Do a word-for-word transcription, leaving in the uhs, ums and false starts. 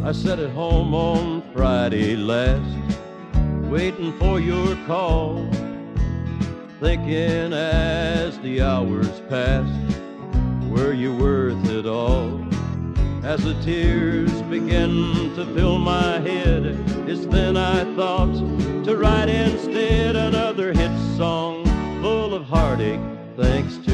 I sat at home on Friday last, waiting for your call, thinking as the hours passed, were you worth it all? As the tears began to fill my head, it's then I thought to write instead another hit song full of heartache, thanks to